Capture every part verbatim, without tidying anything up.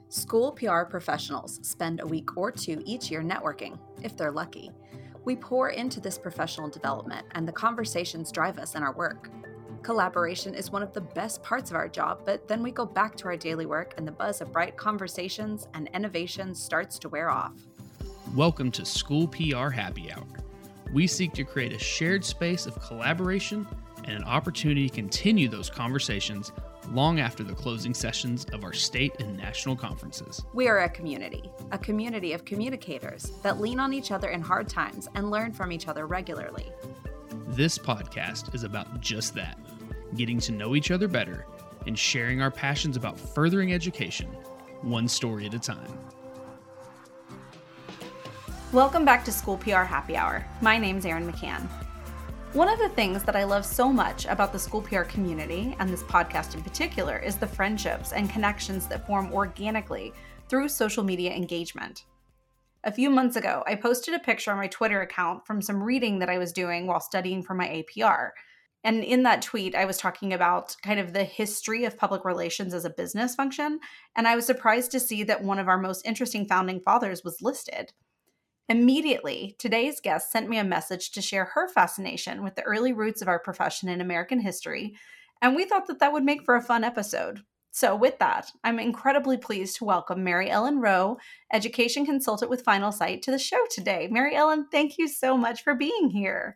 School P R professionals spend a week or two each year networking, if they're lucky. We pour into this professional development, and the conversations drive us in our work. Collaboration is one of the best parts of our job, but then we go back to our daily work and the buzz of bright conversations and innovation starts to wear off. Welcome to School P R Happy Hour. We seek to create a shared space of collaboration and an opportunity to continue those conversations long after the closing sessions of our state and national conferences. We are a community, a community of communicators that lean on each other in hard times and learn from each other regularly. This podcast is about just that, getting to know each other better and sharing our passions about furthering education, one story at a time. Welcome back to School P R Happy Hour. My name's Erin McCann. One of the things that I love so much about the School P R community, and this podcast in particular, is the friendships and connections that form organically through social media engagement. A few months ago, I posted a picture on my Twitter account from some reading that I was doing while studying for my A P R. And in that tweet, I was talking about kind of the history of public relations as a business function, and I was surprised to see that one of our most interesting founding fathers was listed. Immediately, today's guest sent me a message to share her fascination with the early roots of our profession in American history, and we thought that that would make for a fun episode. So with that, I'm incredibly pleased to welcome Mary Ellen Rowe, education consultant with Finalsite, to the show today. Mary Ellen, thank you so much for being here.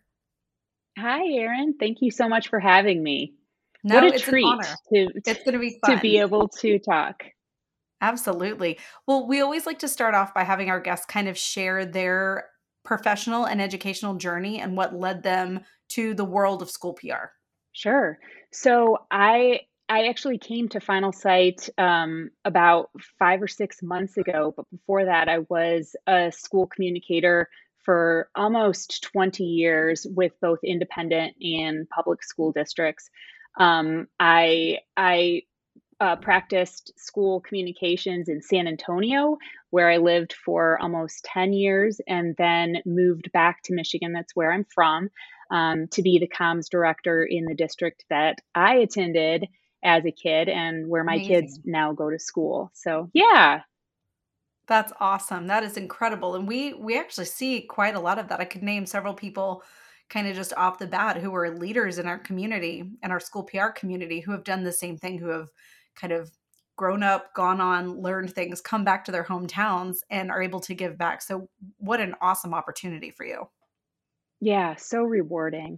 Hi, Erin. Thank you so much for having me. No, what a it's treat an honor. to, It's going to be fun. to be able to talk. Absolutely. Well, we always like to start off by having our guests kind of share their professional and educational journey and what led them to the world of school P R. Sure. So I I actually came to Finalsite um, about five or six months ago, but before that, I was a school communicator for almost twenty years with both independent and public school districts. Um, I I Uh, practiced school communications in San Antonio, where I lived for almost ten years, and then moved back to Michigan. That's where I'm from, um, to be the comms director in the district that I attended as a kid and where my Amazing. kids now go to school. So, yeah. That's awesome. That is incredible. And we we actually see quite a lot of that. I could name several people kind of just off the bat who are leaders in our community and our school P R community who have done the same thing, who have kind of grown up, gone on, learned things, come back to their hometowns and are able to give back. So what an awesome opportunity for you. Yeah, so rewarding.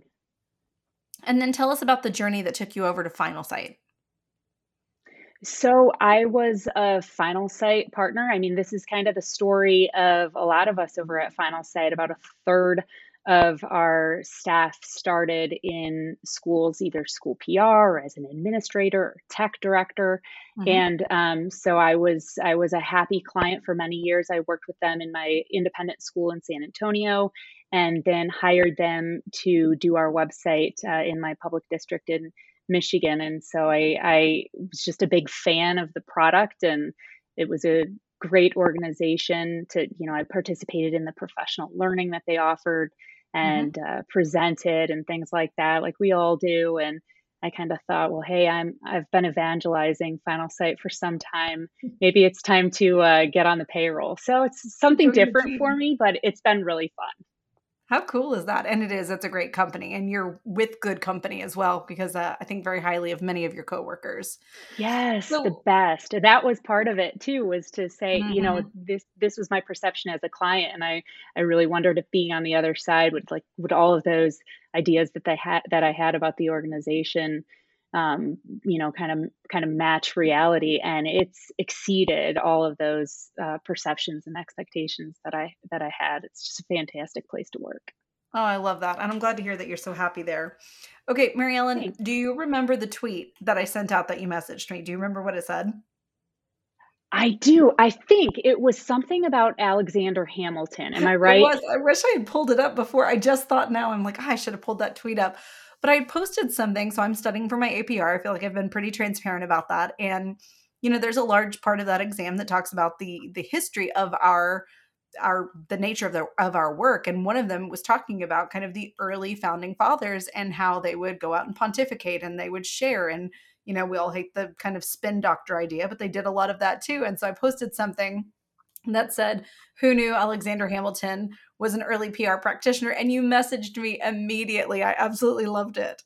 And then tell us about the journey that took you over to Finalsite. So I was a Finalsite partner. I mean, this is kind of the story of a lot of us over at Finalsite. About a third of our staff started in schools, either school P R or as an administrator or tech director. Mhm. And um, so I was I was a happy client for many years. I worked with them in my independent school in San Antonio, and then hired them to do our website uh, in my public district in Michigan. And so I, I was just a big fan of the product, and it was a great organization to, you know, I participated in the professional learning that they offered and uh, presented and things like that, like we all do. And I kind of thought, well, hey, I'm I've been evangelizing Finalsite for some time. Maybe it's time to uh, get on the payroll. So it's something Join the different team. for me, but it's been really fun. How cool is that? And it is, it's a great company, and you're with good company as well, because uh, I think very highly of many of your coworkers. Yes, So- the best. And that was part of it too, was to say, you know, Mhm. this this was my perception as a client, and I I really wondered if being on the other side would, like, would all of those ideas that they had that I had about the organization, um, you know, kind of kind of match reality, and it's exceeded all of those uh, perceptions and expectations that I that I had. It's just a fantastic place to work. Oh, I love that. And I'm glad to hear that you're so happy there. Okay, Mary Ellen, Thanks. do you remember the tweet that I sent out that you messaged me? Do you remember what it said? I do. I think it was something about Alexander Hamilton. Am I It right? was. I wish I had pulled it up before. I just thought now, I'm like, "Ah, I should have pulled that tweet up." But I had posted something. So I'm studying for my A P R. I feel like I've been pretty transparent about that. And, you know, there's a large part of that exam that talks about the the history of our our the nature of the of our work. And one of them was talking about kind of the early founding fathers and how they would go out and pontificate and they would share and you know, we all hate the kind of spin doctor idea, but they did a lot of that too. And so I posted something that said, who knew Alexander Hamilton was an early P R practitioner? And you messaged me immediately. I absolutely loved it.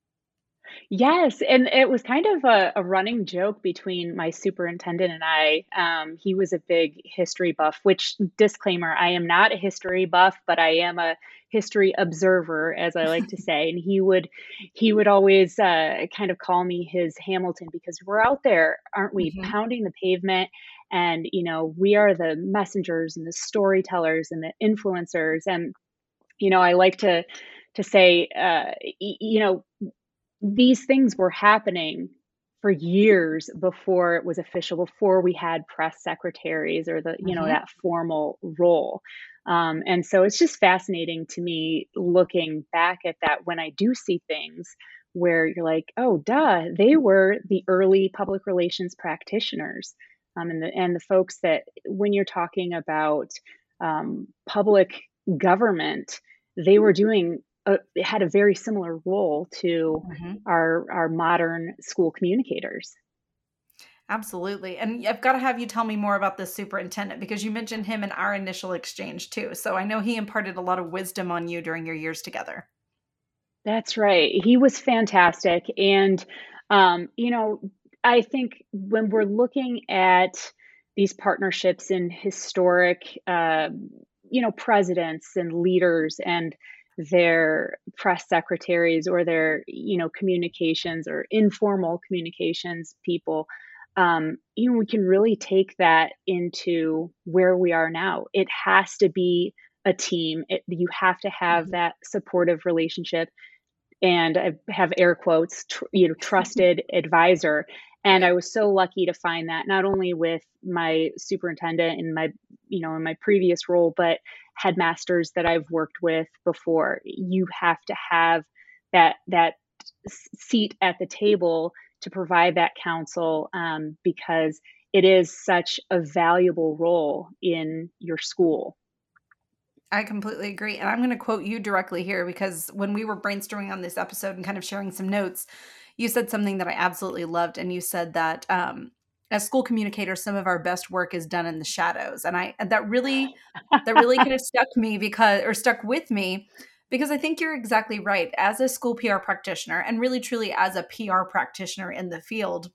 Yes, and it was kind of a, a running joke between my superintendent and I. Um, he was a big history buff, which, disclaimer, I am not a history buff, but I am a history observer, as I like to say. And he would he would always uh, kind of call me his Hamilton, because we're out there, aren't we, Mhm. pounding the pavement. And, you know, we are the messengers and the storytellers and the influencers. And, you know, I like to to say, uh, y- you know, these things were happening for years before it was official, before we had press secretaries or the, you know, Mhm. that formal role. Um, and so it's just fascinating to me looking back at that when I do see things where you're like, oh, duh, they were the early public relations practitioners. Um, and the and the folks that, when you're talking about um, public government, they were doing uh, it had a very similar role to Mhm. our our modern school communicators. Absolutely. And I've got to have you tell me more about the superintendent, because you mentioned him in our initial exchange too. So I know he imparted a lot of wisdom on you during your years together. That's right. He was fantastic. And, um, you know, I think when we're looking at these partnerships in historic, uh, you know, presidents and leaders and their press secretaries or their, you know, communications or informal communications people, um, you know, we can really take that into where we are now. It has to be a team. It, you have to have Mhm. that supportive relationship, and I have air quotes, tr- you know, trusted advisor. And I Right. was so lucky to find that not only with my superintendent in my, you know, in my previous role, but headmasters that I've worked with before. You have to have that that s- seat at the table to provide that counsel, um, because it is such a valuable role in your school. I completely agree. And I'm going to quote you directly here, because when we were brainstorming on this episode and kind of sharing some notes, you said something that I absolutely loved. And you said that um, as school communicators, some of our best work is done in the shadows. And I, and that really, that really kind of stuck me because, or stuck with me, because I think you're exactly right. As a school P R practitioner, and really truly as a P R practitioner in the field,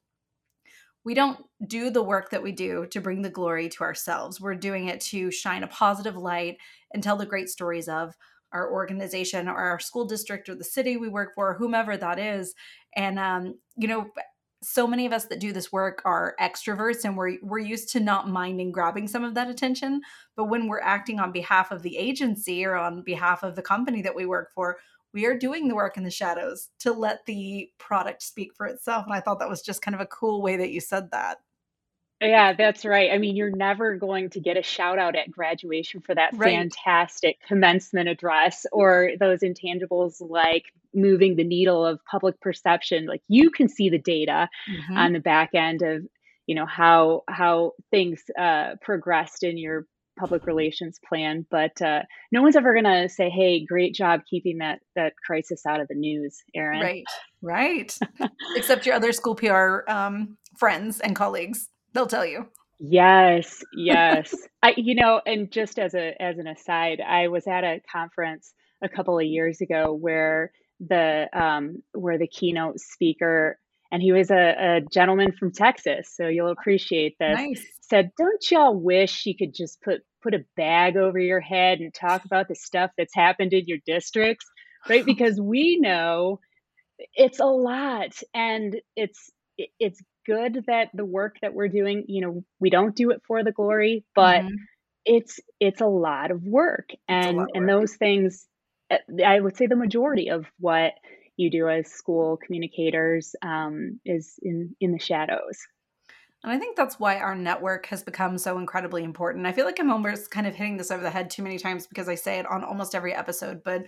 we don't do the work that we do to bring the glory to ourselves. We're doing it to shine a positive light and tell the great stories of our organization or our school district or the city we work for, whomever that is. And um, you know, so many of us that do this work are extroverts, and we're we're used to not minding grabbing some of that attention. But when we're acting on behalf of the agency or on behalf of the company that we work for, we are doing the work in the shadows to let the product speak for itself. And I thought that was just kind of a cool way that you said that. Yeah, that's right. I mean, you're never going to get a shout out at graduation for that Right. fantastic commencement address or those intangibles like moving the needle of public perception. Like, you can see the data on Hmm. the back end of, you know, how how things uh, progressed in your public relations plan, but uh, no one's ever going to say, "Hey, great job keeping that that crisis out of the news, Erin." Right. Right. Except your other school P R um, friends and colleagues, they'll tell you. Yes, yes. I you know, and just as a as an aside, I was at a conference a couple of years ago where the um where the keynote speaker, and he was a, a gentleman from Texas, so you'll appreciate this, Nice. said, "Don't y'all wish you could just put put a bag over your head and talk about the stuff that's happened in your districts?" Right? Because we know it's a lot, and it's it it's good that the work that we're doing, you know, we don't do it for the glory, but Hmm. it's it's a lot of work, It's a lot and of and work. those things, uh, I would say the majority of what you do as school communicators, um, is in in the shadows. And I think that's why our network has become so incredibly important. I feel like I'm almost kind of hitting this over the head too many times because I say it on almost every episode, but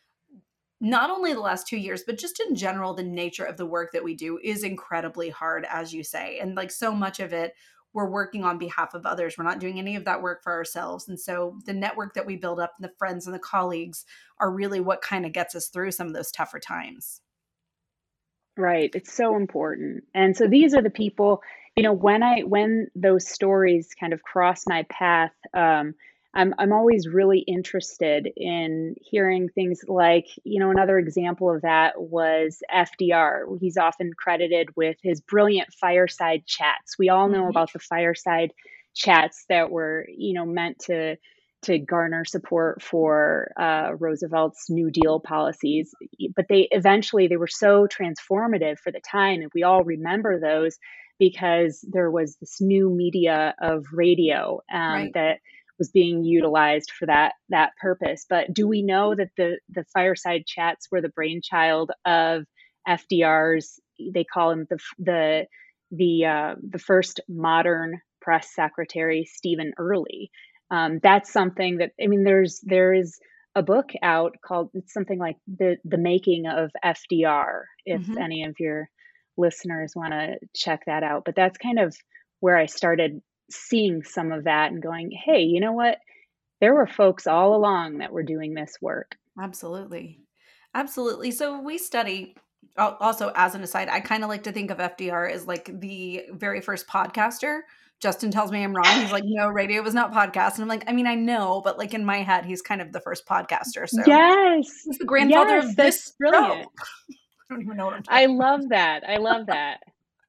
not only the last two years, but just in general, the nature of the work that we do is incredibly hard, as you say. And like so much of it, we're working on behalf of others. We're not doing any of that work for ourselves. And so the network that we build up and the friends and the colleagues are really what kind of gets us through some of those tougher times. Right. It's so important. And so these are the people, you know, when I when those stories kind of cross my path, um, I'm I'm always really interested in hearing things like, you know, another example of that was F D R. He's often credited with his brilliant fireside chats. We all know Mhm. about the fireside chats that were, you know, meant to to garner support for uh, Roosevelt's New Deal policies, but they eventually they were so transformative for the time, and we all remember those because there was this new media of radio um, Right. that was being utilized for that that purpose. But do we know that the the fireside chats were the brainchild of F D R's? They call him the the the uh, the first modern press secretary, Stephen Early. Um, that's something that, I mean, there's there is a book out called, it's something like the the making of F D R, if Mhm. any of your listeners want to check that out. But that's kind of where I started seeing some of that and going, hey, you know what? There were folks all along that were doing this work. Absolutely. Absolutely. So we study al- also as an aside, I kind of like to think of F D R as like the very first podcaster. Justin tells me I'm wrong. He's like, no, radio was not podcast. And I'm like, I mean, I know, but like in my head, he's kind of the first podcaster. So Yes. he's the grandfather Yes, of that's this show. brilliant. I don't even know what I'm I talking love that. I love that.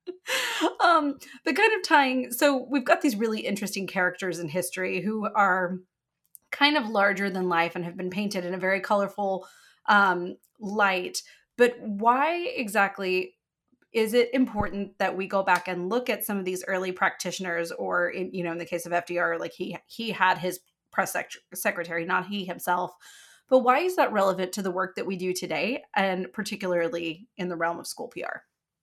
about. Um, the kind of tying, so we've got these really interesting characters in history who are kind of larger than life and have been painted in a very colorful um, light. But why exactly is it important that we go back and look at some of these early practitioners, or in, you know, in the case of F D R, like he he had his press sec- secretary, not he himself. But why is that relevant to the work that we do today, and particularly in the realm of school P R?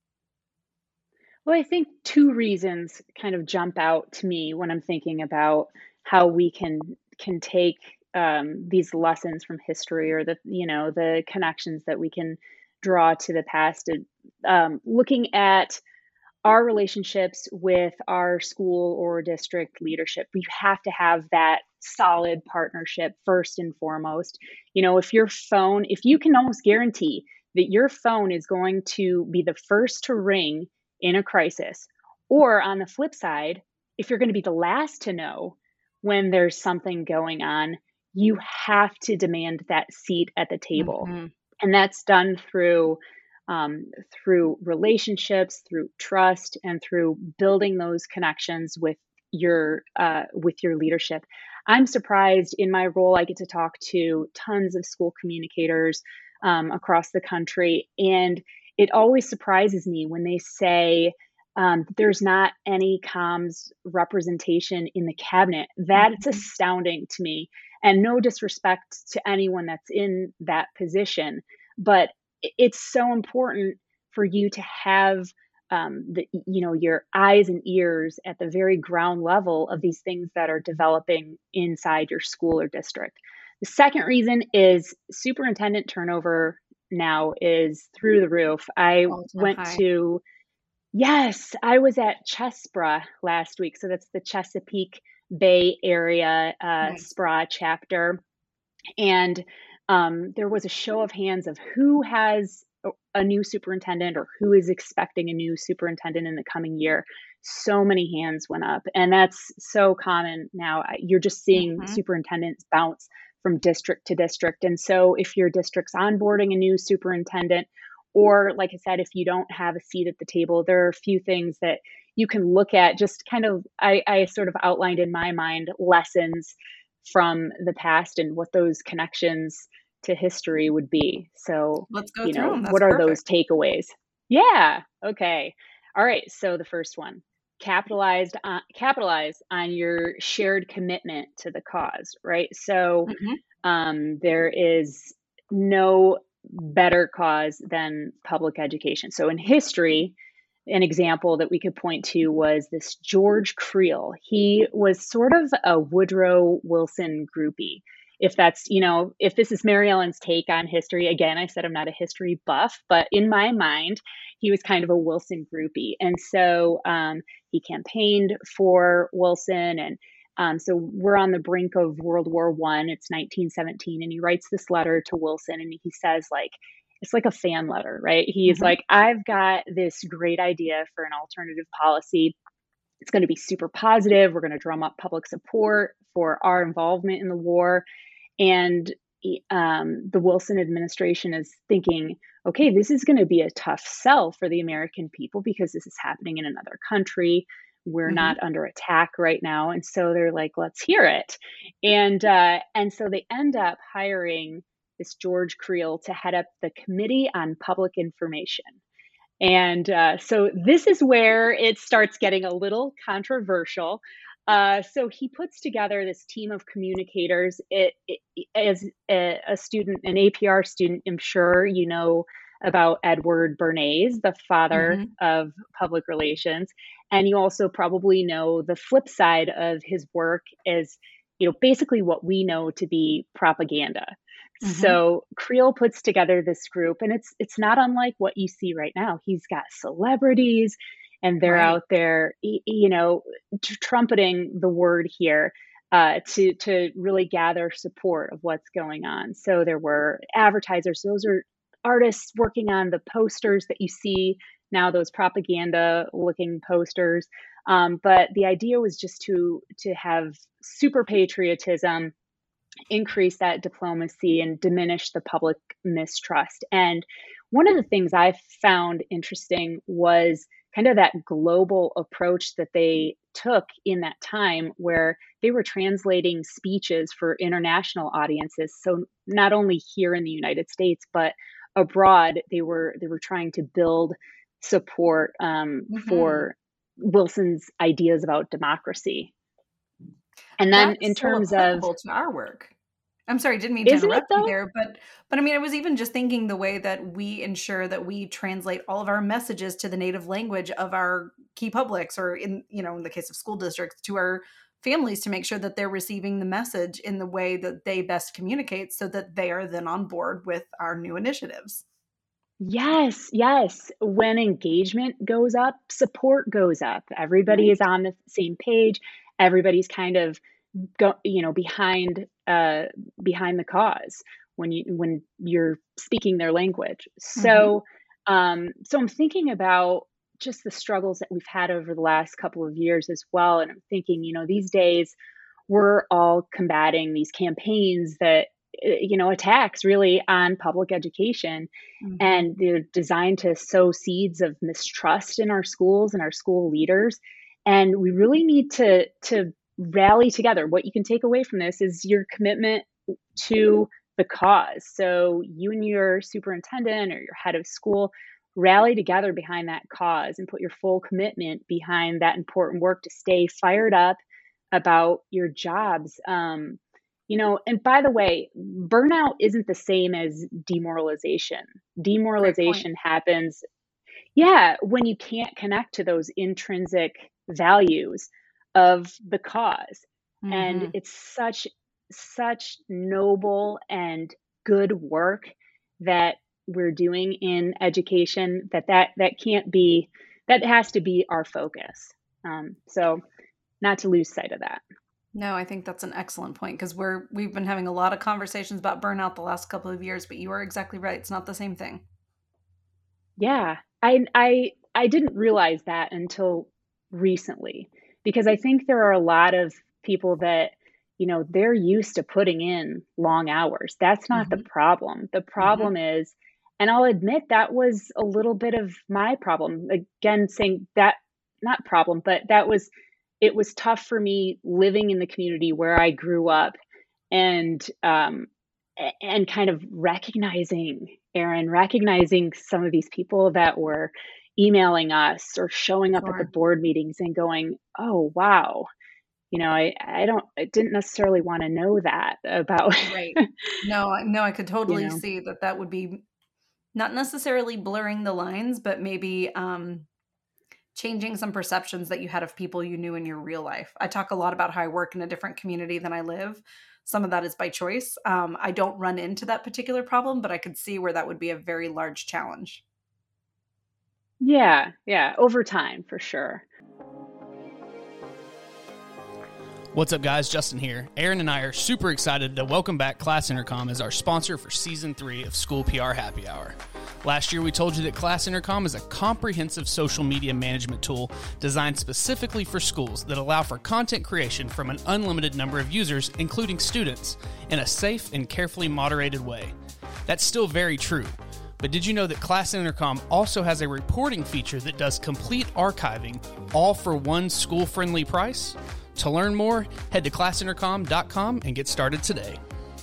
Well, I think two reasons kind of jump out to me when I'm thinking about how we can can take um, these lessons from history, or the you know the connections that we can draw to the past. And, um, looking at our relationships with our school or district leadership, we have to have that solid partnership first and foremost. You know, if your phone, if you can almost guarantee that your phone is going to be the first to ring in a crisis, or on the flip side, if you're going to be the last to know when there's something going on, you have to demand that seat at the table. Mhm. And that's done through um, through relationships, through trust, and through building those connections with your uh, with your leadership. I'm surprised in my role. I get to talk to tons of school communicators um, across the country, and it always surprises me when they say um, there's not any comms representation in the cabinet. That it's Mhm. astounding to me, and no disrespect to anyone that's in that position, but it's so important for you to have um, the you know your eyes and ears at the very ground level of these things that are developing inside your school or district. The second reason is superintendent turnover now is through the roof. I All time went high. to Yes, I was at Chespra last week, so that's the Chesapeake Bay Area uh, Nice. S P R A chapter, and um, there was a show of hands of who has a a new superintendent or who is expecting a new superintendent in the coming year. So many hands went up, and that's so common now. I- You're just seeing Mhm. superintendents bounce from district to district. And so, if your district's onboarding a new superintendent, or like I said, if you don't have a seat at the table, there are a few things that you can look at. Just kind of, I, I sort of outlined in my mind lessons from the past and what those connections to history would be. So, Let's go you through know, them. That's what are those perfect. takeaways? Yeah. Okay. All right. So the first one, capitalized on, capitalize on your shared commitment to the cause, right? So Mhm. um, there is no better cause than public education. So in history, an example that we could point to was this George Creel. He was sort of a Woodrow Wilson groupie. If that's, you know, if this is Mary Ellen's take on history, again, I said I'm not a history buff, but in my mind, he was kind of a Wilson groupie. And so um, he campaigned for Wilson. And um, so we're on the brink of World War One. It's nineteen seventeen. And he writes this letter to Wilson and he says, like, it's like a fan letter, right? He's Mhm. like, I've got this great idea for an alternative policy. It's going to be super positive. We're going to drum up public support for our involvement in the war. And um, the Wilson administration is thinking, okay, this is going to be a tough sell for the American people because this is happening in another country. We're Mhm. not under attack right now. And so they're like, let's hear it. And uh, and so they end up hiring this George Creel to head up the Committee on Public Information. And uh, so this is where it starts getting a little controversial. Uh, so he puts together this team of communicators. It, it, as a, a student, an A P R student, I'm sure you know about Edward Bernays, the father Mhm. of public relations. And you also probably know the flip side of his work is, you know, basically what we know to be propaganda. Mhm. So Creel puts together this group, and it's it's not unlike what you see right now. He's got celebrities, and they're Right. out there, y- you know, tr- trumpeting the word here uh, to to really gather support of what's going on. So there were advertisers; those are artists working on the posters that you see now, those propaganda-looking posters. Um, but the idea was just to to have super patriotism, increase that diplomacy, and diminish the public mistrust. And one of the things I found interesting was kind of that global approach that they took in that time, where they were translating speeches for international audiences. So not only here in the United States, but abroad, they were they were trying to build support um, Mhm. for Wilson's ideas about democracy. And then in That's so terms of, applicable to our work. I'm sorry, didn't mean to isn't it interrupt you though? there, but but I mean, I was even just thinking the way that we ensure that we translate all of our messages to the native language of our key publics, or in, you know, in the case of school districts, to our families, to make sure that they're receiving the message in the way that they best communicate so that they are then on board with our new initiatives. Yes, yes. When engagement goes up, support goes up. Everybody is Right. on the same page. Everybody's kind of go, you know, behind uh behind the cause when you when you're speaking their language. Mhm. So um so I'm thinking about just the struggles that we've had over the last couple of years as well. And I'm thinking, you know, these days we're all combating these campaigns that uh, you know, attacks really on public education, Mhm. and they're designed to sow seeds of mistrust in our schools and our school leaders. And we really need to to rally together. What you can take away from this is your commitment to the cause. So you and your superintendent or your head of school rally together behind that cause and put your full commitment behind that important work to stay fired up about your jobs. Um, you know, and by the way, burnout isn't the same as demoralization. Great point. Demoralization happens, yeah, when you can't connect to those intrinsic values of the cause. And Mhm. it's such, such noble and good work that we're doing in education that that, that can't be, that has to be our focus. Um, so not to lose sight of that. No, I think that's an excellent point, because we're we've been having a lot of conversations about burnout the last couple of years, but you are exactly right. It's not the same thing. Yeah, I I I didn't realize that until recently, because I think there are a lot of people that, you know, they're used to putting in long hours. That's not the Mhm. problem. The Mhm. problem is, and I'll admit that was a little bit of my problem. Again, saying that, not problem, but that was, it was tough for me living in the community where I grew up, and um a- and kind of recognizing, Aaron, recognizing some of these people that were emailing us or showing up at the Sure. board meetings and going, "Oh, wow, you know, I I don't, I didn't necessarily want to know that about," Right. No, I no, I could you totally know. see that that would be not necessarily blurring the lines, but maybe, um, changing some perceptions that you had of people you knew in your real life. I talk a lot about how I work in a different community than I live. Some of that is by choice. Um, I don't run into that particular problem, but I could see where that would be a very large challenge. Yeah, yeah, over time for sure. What's up, guys? Justin here. Aaron and I are super excited to welcome back Class Intercom as our sponsor for Season three of School P R Happy Hour. Last year, we told you that Class Intercom is a comprehensive social media management tool designed specifically for schools that allow for content creation from an unlimited number of users, including students, in a safe and carefully moderated way. That's still very true. But did you know that Class Intercom also has a reporting feature that does complete archiving, all for one school-friendly price? To learn more, head to class intercom dot com and get started today.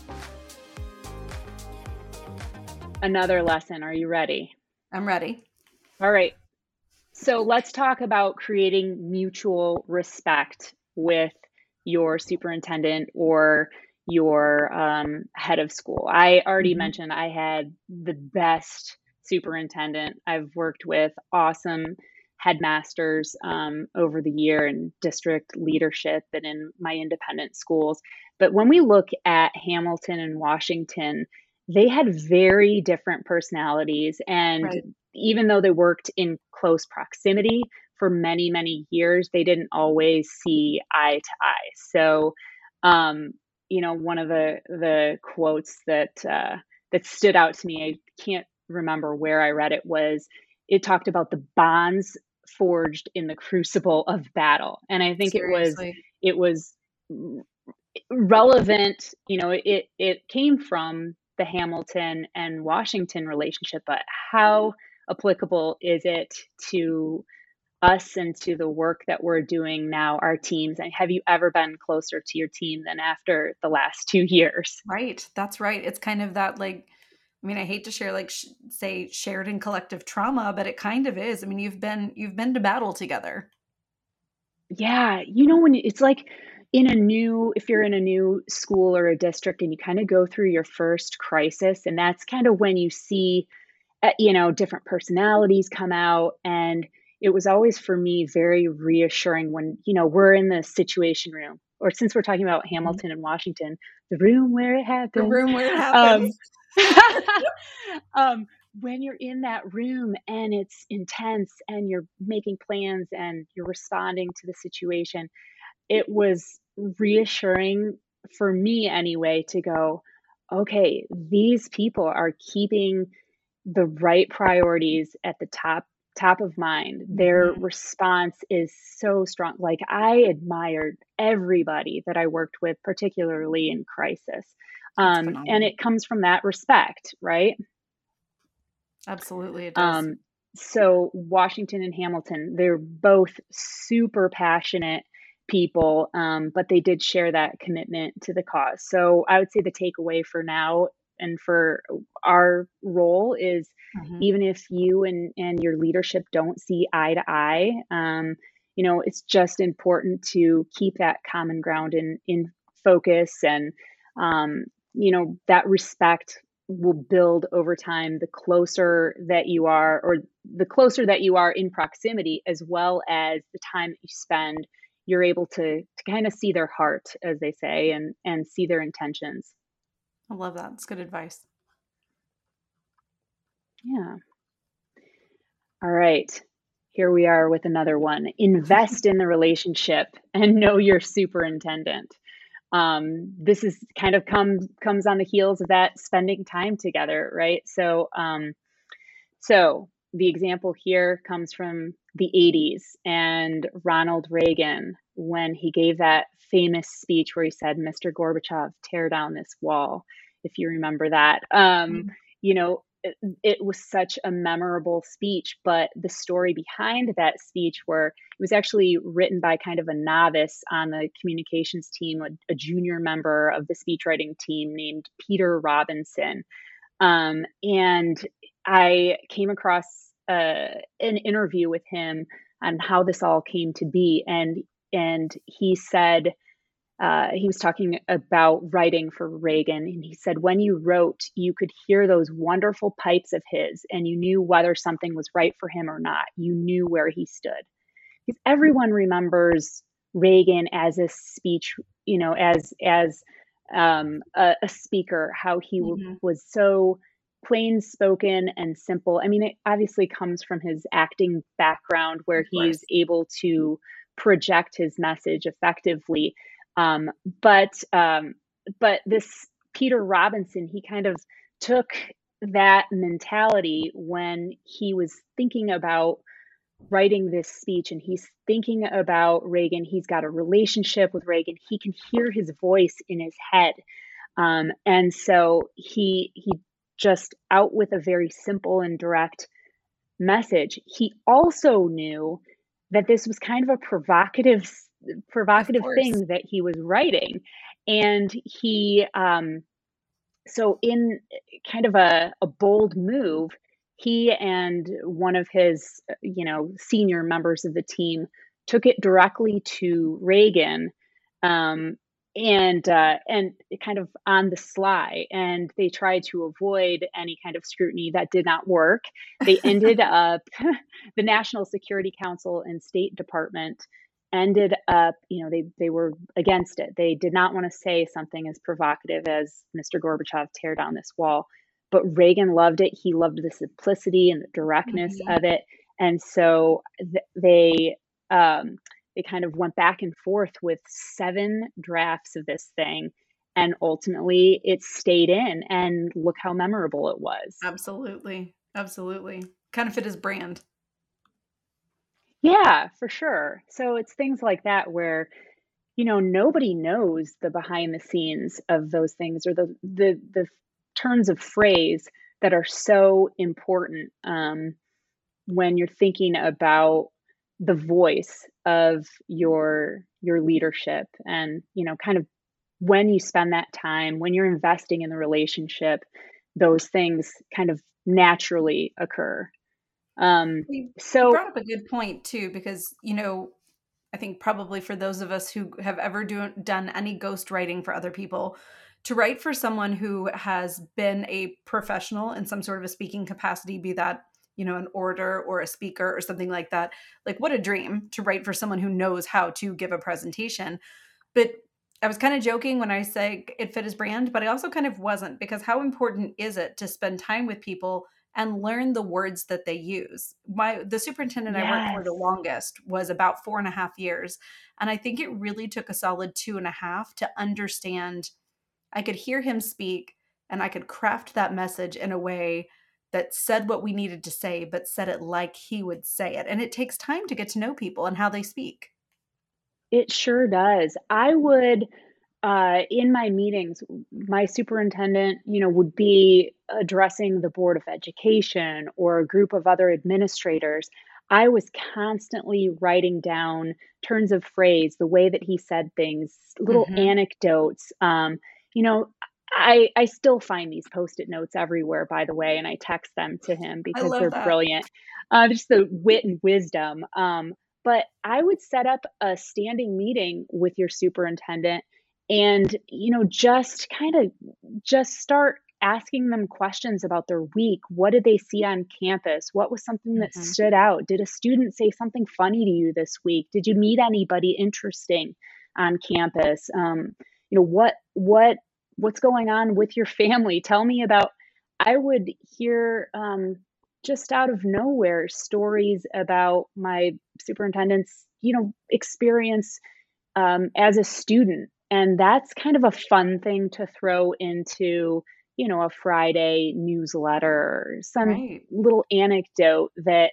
Another lesson. Are you ready? I'm ready. All right. So let's talk about creating mutual respect with your superintendent or your um, head of school. I already mm-hmm. mentioned I had the best superintendent I've worked with, awesome headmasters um, over the year in district leadership and in my independent schools. But when we look at Hamilton and Washington, they had very different personalities. And right. even though they worked in close proximity for many, many years, they didn't always see eye to eye. So, um, you know, one of the the quotes that uh, that stood out to me, I can't remember where I read it, was it talked about the bonds forged in the crucible of battle. And I think Seriously. it was it was relevant, you know, it it came from the Hamilton and Washington relationship, but how applicable is it to us and to the work that we're doing now, our teams? And have you ever been closer to your team than after the last two years? Right. That's right. It's kind of that, like, I mean, I hate to share, like, sh- say shared and collective trauma, but it kind of is. I mean, you've been, you've been to battle together. Yeah. You know, when it's like in a new, if you're in a new school or a district and you kind of go through your first crisis, and that's kind of when you see, uh, you know, different personalities come out. And it was always for me very reassuring when, you know, we're in the situation room, or since we're talking about Hamilton and Washington, the room where it happens. The room where it happens. Um, um, when you're in that room and it's intense and you're making plans and you're responding to the situation, it was reassuring for me anyway to go, okay, these people are keeping the right priorities at the top top of mind. Their mm-hmm. response is so strong. Like, I admired everybody that I worked with, particularly in crisis. Um, and it comes from that respect, right? Absolutely, it does. Um, so Washington and Hamilton, they're both super passionate people, um, but they did share that commitment to the cause. So I would say the takeaway for now and for our role is mm-hmm. even if you and, and your leadership don't see eye to eye, um, you know, it's just important to keep that common ground in, in focus, and, um, you know, that respect will build over time the closer that you are, or the closer that you are in proximity, as well as the time that you spend, you're able to, to kind of see their heart, as they say, and, and see their intentions. I love that. It's good advice. Yeah. All right. Here we are with another one. Invest in the relationship and know your superintendent. Um, this is kind of comes comes on the heels of that spending time together, right? So, um, so the example here comes from the eighties and Ronald Reagan, when he gave that famous speech where he said, "Mister Gorbachev, tear down this wall," if you remember that. Um, mm-hmm. You know, it, it was such a memorable speech, but the story behind that speech, where it was actually written by kind of a novice on the communications team, a, a junior member of the speechwriting team named Peter Robinson. Um, and I came across uh, an interview with him on how this all came to be. And, and he said, Uh, he was talking about writing for Reagan, and he said, when you wrote, you could hear those wonderful pipes of his, and you knew whether something was right for him or not. You knew where he stood. Because everyone remembers Reagan as a speech, you know, as as um, a, a speaker, how he mm-hmm. w- was so plain spoken and simple. I mean, it obviously comes from his acting background, where he's able to project his message effectively. Um, but um, but this Peter Robinson, he kind of took that mentality when he was thinking about writing this speech, and he's thinking about Reagan. He's got a relationship with Reagan. He can hear his voice in his head. Um, and so he he just out with a very simple and direct message. He also knew that this was kind of a provocative provocative thing that he was writing. And he um, so in kind of a, a bold move, he and one of his, you know, senior members of the team took it directly to Reagan, um, and uh, and kind of on the sly, and they tried to avoid any kind of scrutiny. That did not work. They ended up, the National Security Council and State Department ended up, you know, they they were against it. They did not want to say something as provocative as Mister Gorbachev, tear down this wall. But Reagan loved it. He loved the simplicity and the directness mm-hmm. of it. And so th- they um, they kind of went back and forth with seven drafts of this thing. And ultimately it stayed in, and look how memorable it was. Absolutely. Absolutely. Kind of fit his brand. Yeah, for sure. So it's things like that where, you know, nobody knows the behind the scenes of those things, or the the the turns of phrase that are so important um, when you're thinking about the voice of your your leadership. And, you know, kind of when you spend that time, when you're investing in the relationship, those things kind of naturally occur. Um, so you brought up a good point too, because, you know, I think probably for those of us who have ever do, done any ghostwriting for other people, to write for someone who has been a professional in some sort of a speaking capacity, be that, you know, an orator or a speaker or something like that, like what a dream to write for someone who knows how to give a presentation. But I was kind of joking when I say it fit his brand, but I also kind of wasn't, because how important is it to spend time with people and learn the words that they use? My the superintendent yes. I worked for the longest was about four and a half years. And I think it really took a solid two and a half to understand. I could hear him speak, and I could craft that message in a way that said what we needed to say, but said it like he would say it. And it takes time to get to know people and how they speak. It sure does. I would, uh, in my meetings, my superintendent, you know, would be addressing the Board of Education or a group of other administrators. I was constantly writing down turns of phrase, the way that he said things, little mm-hmm. anecdotes. Um, you know, I I still find these Post-it notes everywhere, by the way, and I text them to him because they're that. brilliant. Uh, just the wit and wisdom. Um, but I would set up a standing meeting with your superintendent, and, you know, just kind of just start asking them questions about their week. What did they see on campus? What was something that mm-hmm. stood out? Did a student say something funny to you this week? Did you meet anybody interesting on campus? Um, you know, what what what's going on with your family? Tell me about. I would hear um, just out of nowhere stories about my superintendent's, you know, experience um, as a student. And that's kind of a fun thing to throw into, you know, a Friday newsletter, some right. little anecdote that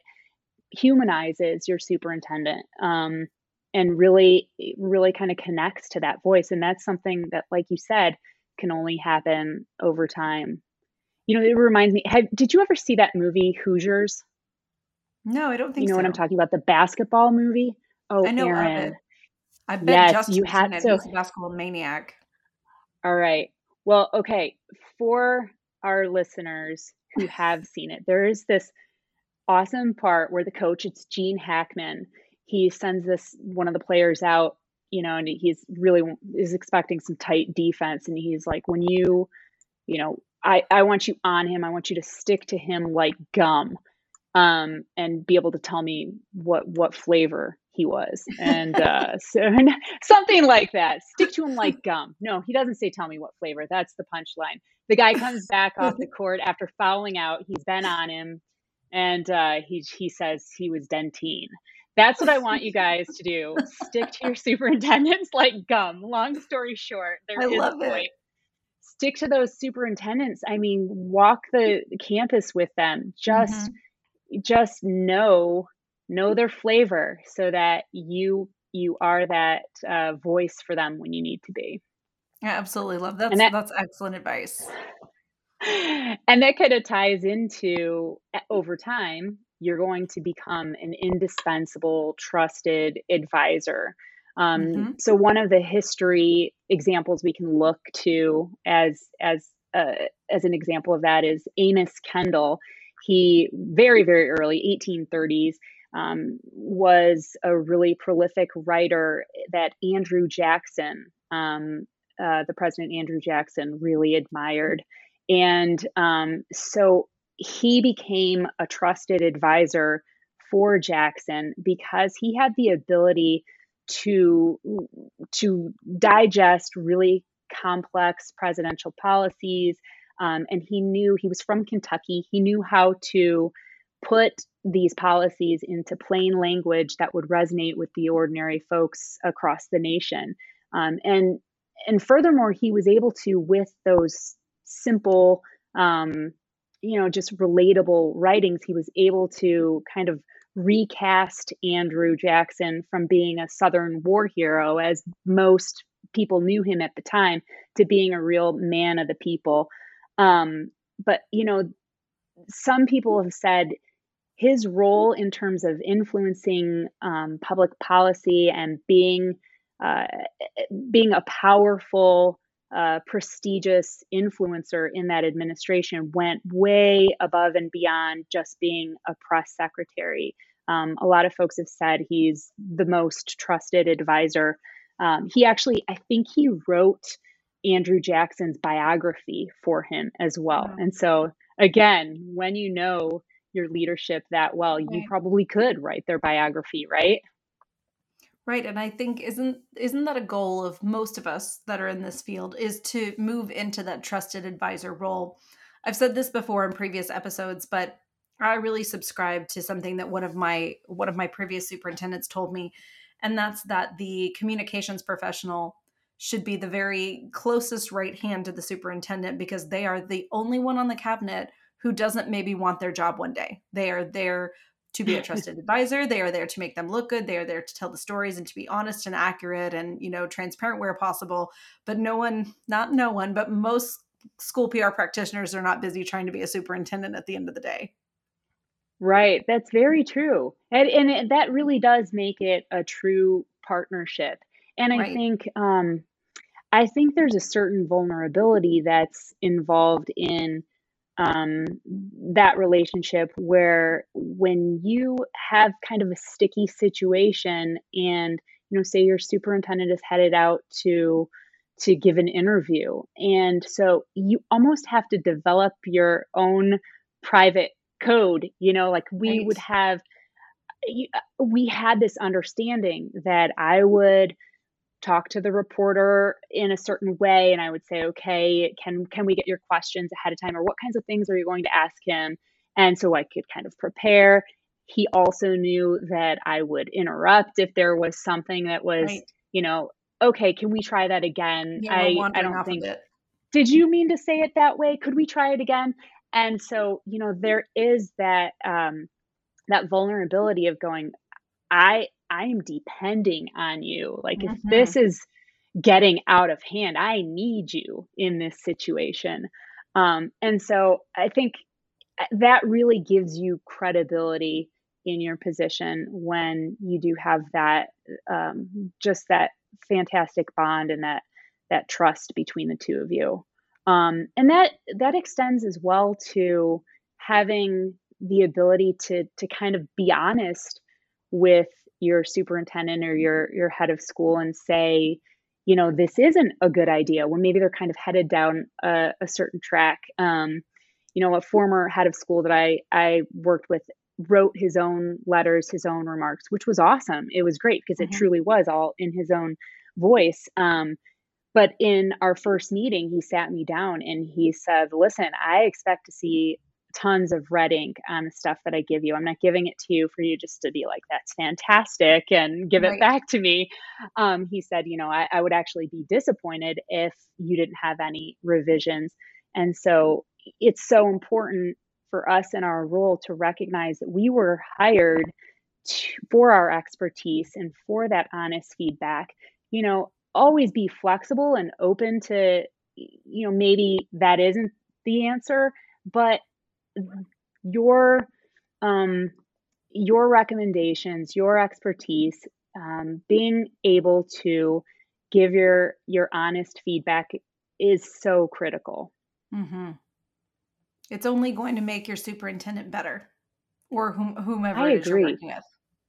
humanizes your superintendent um, and really, really kind of connects to that voice. And that's something that, like you said, can only happen over time. You know, it reminds me, have, did you ever see that movie Hoosiers? No, I don't think so. You know so. What I'm talking about? The basketball movie? Oh, I know Aaron. of it. I bet yes, Justin you had it. so, He's a basketball maniac. All right. Well, okay. For our listeners who have seen it, there is this awesome part where the coach, it's Gene Hackman, he sends this one of the players out, you know, and he's really is expecting some tight defense. And he's like, when you, you know, I, I want you on him. I want you to stick to him like gum, um, and be able to tell me what, what flavor he was. And uh, so something like that. Stick to him like gum. No, he doesn't say, tell me what flavor. That's the punchline. The guy comes back off the court after fouling out. He's been on him. And uh, he, he says he was Dentyne. That's what I want you guys to do. Stick to your superintendents like gum. Long story short, there I is love a point. it. Stick to those superintendents. I mean, walk the campus with them. Just, Mhm. just know, know their flavor so that you, you are that uh, voice for them when you need to be. I absolutely love And that's that, that's excellent advice. and that kind of ties into uh, over time, you're going to become an indispensable, trusted advisor. Um, Mhm. so one of the history examples we can look to as as uh, as an example of that is Amos Kendall. He very very early eighteen thirties um, was a really prolific writer that Andrew Jackson, um, uh, the President Andrew Jackson, really admired. And um, so he became a trusted advisor for Jackson because he had the ability to to digest really complex presidential policies. Um, and he knew he was from Kentucky. He knew how to put these policies into plain language that would resonate with the ordinary folks across the nation. Um, and and furthermore, he was able to, with those simple, um, you know, just relatable writings, he was able to kind of recast Andrew Jackson from being a Southern war hero, as most people knew him at the time, to being a real man of the people. Um, but, you know, some people have said his role in terms of influencing um, public policy and being uh, being a powerful, uh, prestigious influencer in that administration went way above and beyond just being a press secretary. Um, a lot of folks have said he's the most trusted advisor. Um, he actually, I think he wrote Andrew Jackson's biography for him as well. Wow. And so, again, when you know your leadership that well, you Right. probably could write their biography, right? Right, and I think isn't isn't that a goal of most of us that are in this field, is to move into that trusted advisor role. I've said this before in previous episodes, but I really subscribe to something that one of my one of my previous superintendents told me, and that's that the communications professional should be the very closest right hand to the superintendent, because they are the only one on the cabinet who doesn't maybe want their job one day. They are there to be a trusted advisor. They are there to make them look good. They are there to tell the stories and to be honest and accurate and, you know, transparent where possible. But no one, not no one, but most school P R practitioners are not busy trying to be a superintendent at the end of the day. Right. That's very true. And, and it, that really does make it a true partnership. And I Right. think, um, I think there's a certain vulnerability that's involved in um, that relationship, where when you have kind of a sticky situation and, you know, say your superintendent is headed out to to give an interview, and so you almost have to develop your own private code, you know, like we Right. would have you- we had this understanding that I would talk to the reporter in a certain way, and I would say, okay, can can we get your questions ahead of time, or what kinds of things are you going to ask him? And so I could kind of prepare. He also knew that I would interrupt if there was something that was, Right. you know, okay, can we try that again? Yeah, we're I I wandering don't off a think, bit. did you mean to say it that way? Could we try it again? And so, you know, there is that um that vulnerability of going, I I am depending on you. Like if Mhm. this is getting out of hand, I need you in this situation. Um, and so I think uh, that really gives you credibility in your position when you do have that um, just that fantastic bond and that that trust between the two of you. Um, and that that extends as well to having the ability to to kind of be honest with your superintendent or your your head of school and say, you know, this isn't a good idea, when maybe they're kind of headed down a, a certain track. Um, you know, a former head of school that I I worked with wrote his own letters, his own remarks, which was awesome. It was great because it Mhm. truly was all in his own voice. Um, but in our first meeting, he sat me down and he said, "Listen, I expect to see tons of red ink on the stuff that I give you. I'm not giving it to you for you just to be like, that's fantastic, and give it Right. back to me. Um, he said, you know, I, I would actually be disappointed if you didn't have any revisions. And so it's so important for us in our role to recognize that we were hired to, for our expertise and for that honest feedback. You know, always be flexible and open to, you know, maybe that isn't the answer, but your um, your recommendations, your expertise, um, being able to give your your honest feedback is so critical. Mm-hmm. It's only going to make your superintendent better, or whom, whomever I it is you're agree. working with.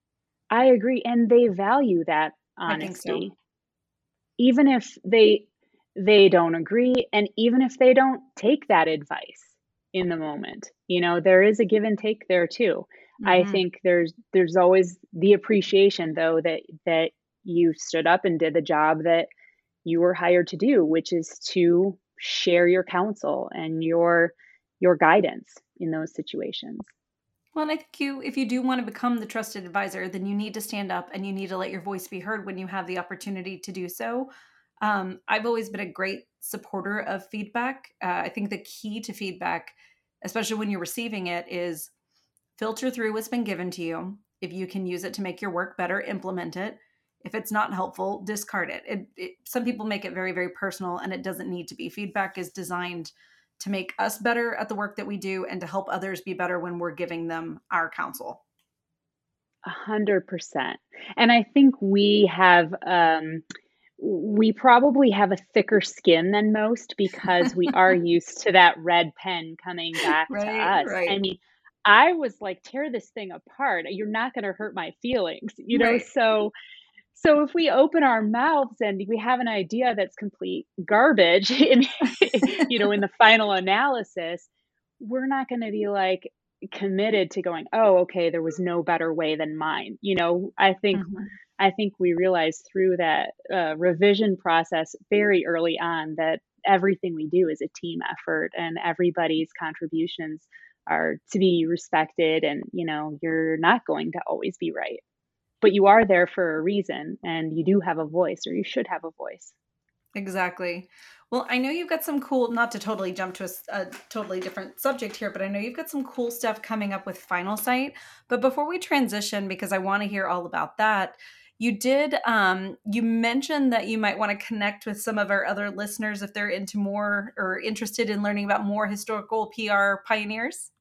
I agree, and they value that I think so. honesty, even if they they don't agree, and even if they don't take that advice in the moment. You know, there is a give and take there too. I Mm-hmm. think there's there's always the appreciation though that that you stood up and did the job that you were hired to do, which is to share your counsel and your your guidance in those situations. Well, and I think you, if you do want to become the trusted advisor, then you need to stand up and you need to let your voice be heard when you have the opportunity to do so. Um, I've always been a great supporter of feedback. Uh, I think the key to feedback, especially when you're receiving it, is filter through what's been given to you. If you can use it to make your work better, implement it. If it's not helpful, discard it. It, it. Some people make it very, very personal, and it doesn't need to be. Feedback is designed to make us better at the work that we do and to help others be better when we're giving them our counsel. A hundred percent. And I think we have, um, we probably have a thicker skin than most because we are used to that red pen coming back to Right, us. I right, mean, I was like, tear this thing apart. You're not going to hurt my feelings, you know? right. So, so if we open our mouths and we have an idea that's complete garbage in, you know, in the final analysis, we're not going to be like committed to going, oh, okay, there was no better way than mine. You know, I think Mhm. I think we realized through that uh, revision process very early on that everything we do is a team effort and everybody's contributions are to be respected. And, you know, you're not going to always be right, but you are there for a reason and you do have a voice, or you should have a voice. Exactly. Well, I know you've got some cool, not to totally jump to a, s- a totally different subject here, but I know you've got some cool stuff coming up with Final Sight. But before we transition, because I want to hear all about that, you did, um, you mentioned that you might want to connect with some of our other listeners if they're into more or interested in learning about more historical P R pioneers.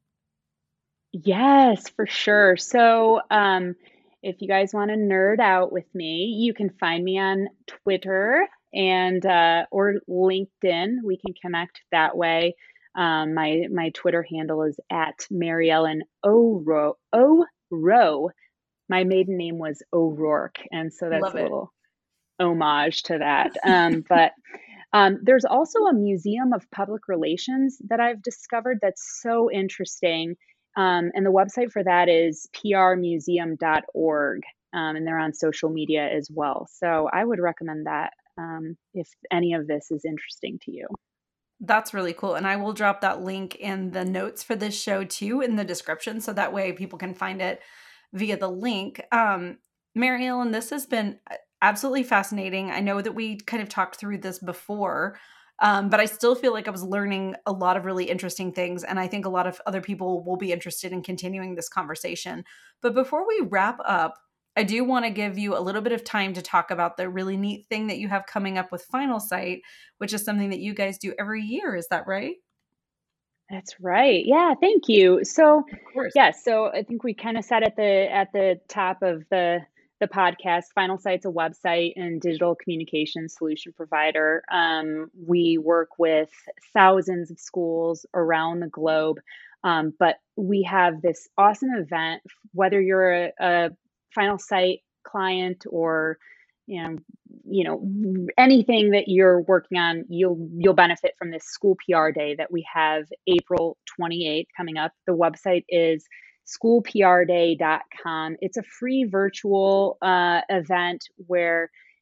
Yes, for sure. So, um, if you guys want to nerd out with me, you can find me on Twitter and uh, or LinkedIn. We can connect that way. Um, my my Twitter handle is at Mary Ellen O'Ro O'Rowe. My maiden name was O'Rourke, and so that's Love a it. little homage to that. Um, but um, there's also a museum of public relations that I've discovered that's so interesting. Um, and the website for that is p r museum dot org. Um, and they're on social media as well. So I would recommend that um, if any of this is interesting to you. That's really cool. And I will drop that link in the notes for this show too in the description. So that way people can find it via the link. Um, Mary Ellen, this has been absolutely fascinating. I know that we kind of talked through this before, um, but I still feel like I was learning a lot of really interesting things. And I think a lot of other people will be interested in continuing this conversation. But before we wrap up, I do want to give you a little bit of time to talk about the really neat thing that you have coming up with Final Sight, which is something that you guys do every year. Is that right? That's right. Yeah, thank you. So, Of course. yeah, so I think we kind of said at the at the top of the the podcast, Final Sight's a website and digital communication solution provider. Um, we work with thousands of schools around the globe, um, but we have this awesome event. Whether you're a, a Final Sight client or you know you know anything that you're working on, you'll you'll benefit from this school P R day that we have April twenty-eighth coming up. The website is school p r day dot com. It's a free virtual uh, event where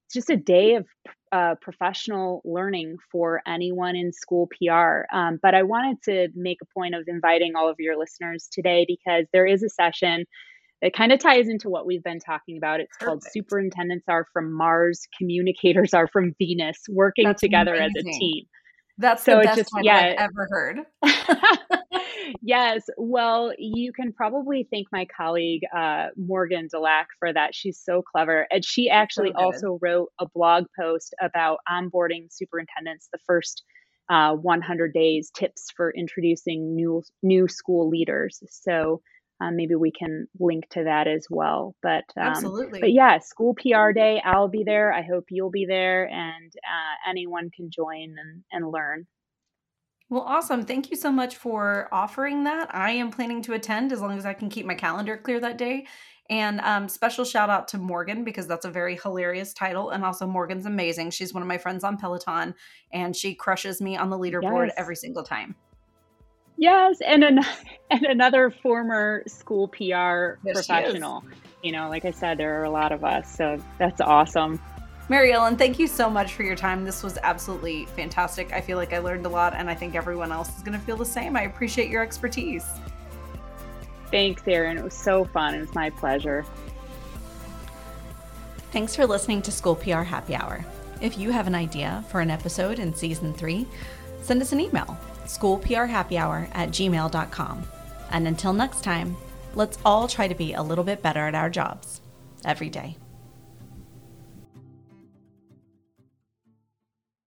it's just a day of uh, professional learning for anyone in school P R. Um, but I wanted to make a point of inviting all of your listeners today because there is a session that kind of ties into what we've been talking about. It's Perfect. Called Superintendents Are from Mars, Communicators Are from Venus, working That's together amazing. As a team. That's so the best just, title yeah. I've ever heard. Yes. Well, you can probably thank my colleague, uh, Morgan Delac, for that. She's so clever. And she actually so also wrote a blog post about onboarding superintendents, the first uh, one hundred days, tips for introducing new new school leaders. So um, maybe we can link to that as well. But um, absolutely. But yeah, School P R Day, I'll be there. I hope you'll be there, and uh, anyone can join and, and learn. Well, awesome. Thank you so much for offering that. I am planning to attend as long as I can keep my calendar clear that day. And um, special shout out to Morgan because that's a very hilarious title. And also Morgan's amazing. She's one of my friends on Peloton and she crushes me on the leaderboard yes. every single time. Yes. And, an- and another former school P R yes, professional. You know, like I said, there are a lot of us. So that's awesome. Mary Ellen, thank you so much for your time. This was absolutely fantastic. I feel like I learned a lot, and I think everyone else is going to feel the same. I appreciate your expertise. Thanks, Erin. It was so fun. It was my pleasure. Thanks for listening to School P R Happy Hour. If you have an idea for an episode in season three, send us an email, schoolprhappyhour at gmail dot com. And until next time, let's all try to be a little bit better at our jobs every day.